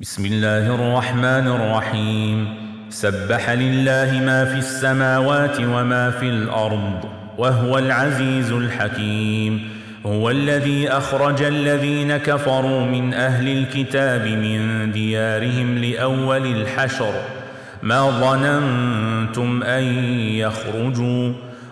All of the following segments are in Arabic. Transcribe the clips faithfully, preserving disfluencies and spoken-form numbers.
بسم الله الرحمن الرحيم. سبح لله ما في السماوات وما في الأرض وهو العزيز الحكيم. هو الذي أخرج الذين كفروا من أهل الكتاب من ديارهم لأول الحشر ما ظننتم أن يخرجوا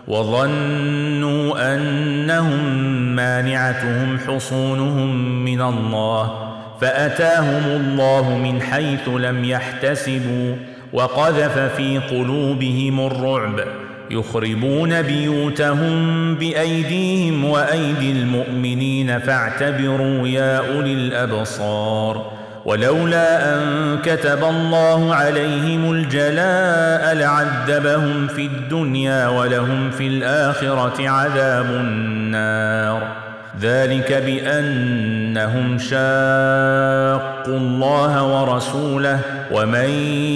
وظنوا أنهم مانعتهم حصونهم من الله فأتاهم الله من حيث لم يحتسبوا وقذف في قلوبهم الرعب يخربون بيوتهم بأيديهم وأيدي المؤمنين فاعتبروا يا أولي الأبصار. ولولا أن كتب الله عليهم الجلاء لعذبهم في الدنيا ولهم في الآخرة عذاب النار. ذلك بأنهم شاقوا الله ورسوله ومن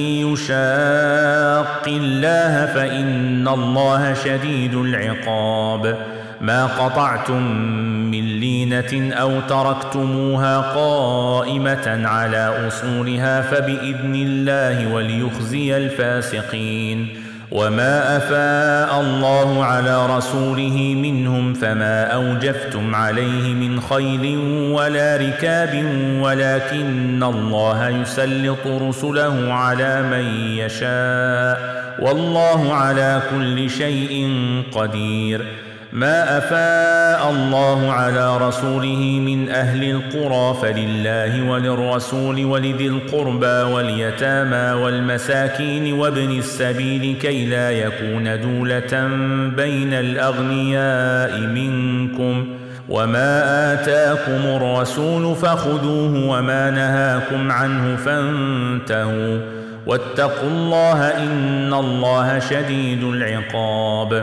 يشاق الله فإن الله شديد العقاب. ما قطعتم من لينة أو تركتموها قائمة على أصولها فبإذن الله وليخزي الفاسقين. وما أفاء الله على رسوله منهم فما أوجفتم عليه من خيل ولا ركاب ولكن الله يسلط رسله على من يشاء والله على كل شيء قدير. ما أفاء الله على رسوله من أهل القرى فلله وللرسول ولذي القربى واليتامى والمساكين وابن السبيل كي لا يكون دولة بين الأغنياء منكم. وما آتاكم الرسول فخذوه وما نهاكم عنه فانتهوا واتقوا الله إن الله شديد العقاب.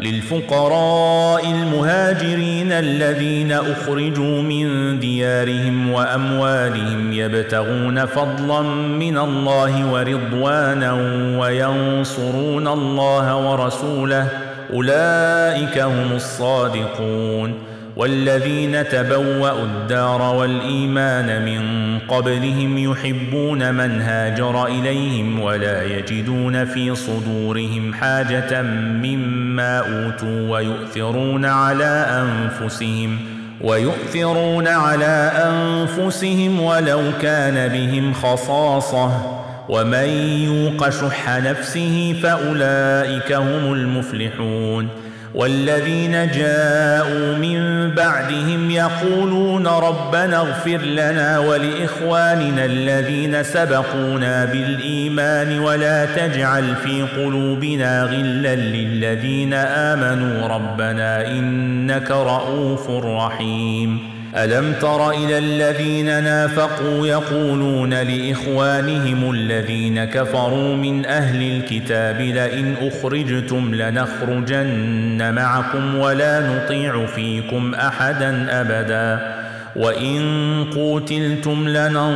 للفقراء المهاجرين الذين أخرجوا من ديارهم وأموالهم يبتغون فضلا من الله ورضوانا وينصرون الله ورسوله أولئك هم الصادقون. والذين تبوأوا الدار والإيمان من قبلهم يحبون من هاجر إليهم ولا يجدون في صدورهم حاجة مما أوتوا ويؤثرون على أنفسهم ويؤثرون على أنفسهم ولو كان بهم خصاصة ومن يوق شح نفسه فأولئك هم المفلحون. والذين جاءوا من بعدهم يقولون ربنا اغفر لنا ولإخواننا الذين سبقونا بالإيمان ولا تجعل في قلوبنا غلا للذين آمنوا ربنا إنك رؤوف رحيم. ألم تر إلى الذين نافقوا يقولون لإخوانهم الذين كفروا من أهل الكتاب لئن أخرجتم لنخرجن معكم ولا نطيع فيكم أحدا أبدا وإن قوتلتم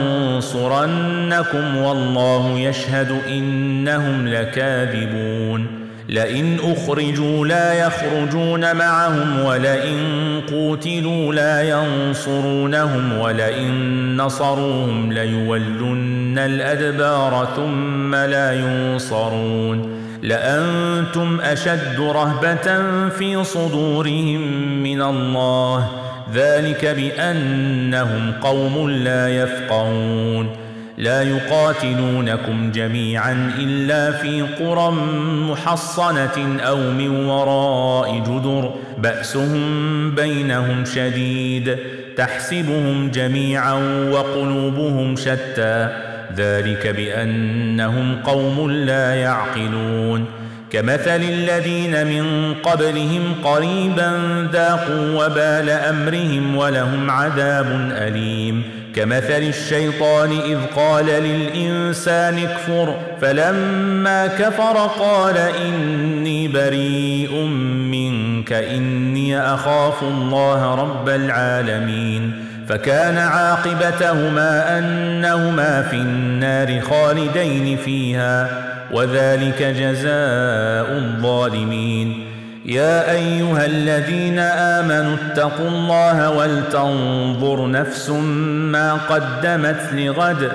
لننصرنكم والله يشهد إنهم لكاذبون. لئن أخرجوا لا يخرجون معهم ولئن قوتلوا لا ينصرونهم ولئن نصروهم ليولن الأدبار ثم لا ينصرون. لأنتم أشد رهبة في صدورهم من الله ذلك بأنهم قوم لا يفقهون. لا يقاتلونكم جميعا إلا في قرى محصنة أو من وراء جدر بأسهم بينهم شديد تحسبهم جميعا وقلوبهم شتى ذلك بأنهم قوم لا يعقلون. كمثل الذين من قبلهم قريبا ذاقوا وبال أمرهم ولهم عذاب أليم. كمثل الشيطان إذ قال للإنسان اكفر فلما كفر قال إني بريء منك إني أخاف الله رب العالمين. فكان عاقبتهما أنهما في النار خالدين فيها وذلك جزاء الظالمين. يا أيها الذين آمنوا اتقوا الله ولتنظر نفس ما قدمت لغد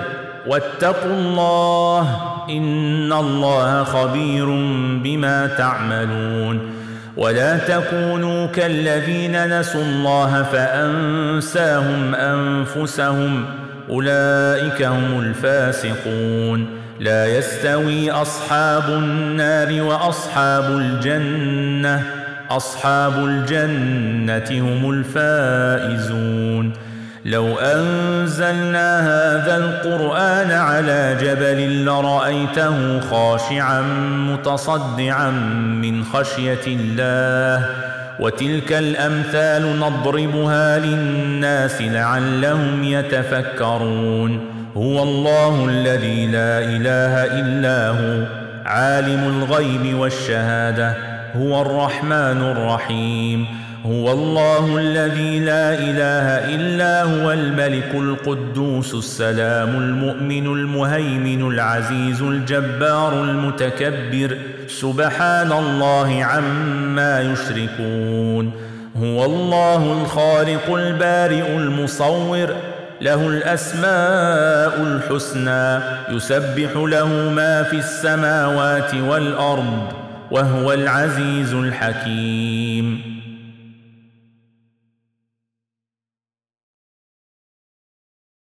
واتقوا الله إن الله خبير بما تعملون ولا تكونوا كالذين نسوا الله فأنساهم أنفسهم أولئك هم الفاسقون لا يستوي أصحاب النار وأصحاب الجنة أصحاب الجنة هم الفائزون لو أنزلنا هذا القرآن على جبل لرأيته خاشعا متصدعا من خشية الله وتلك الأمثال نضربها للناس لعلهم يتفكرون هو الله الذي لا إله إلا هو عالم الغيب والشهادة هو الرحمن الرحيم هو الله الذي لا إله إلا هو الملك القدوس السلام المؤمن المهيمن العزيز الجبار المتكبر سبحان الله عما يشركون هو الله الخالق البارئ المصور له الأسماء الحسنى يسبح له ما في السماوات والأرض وهو العزيز الحكيم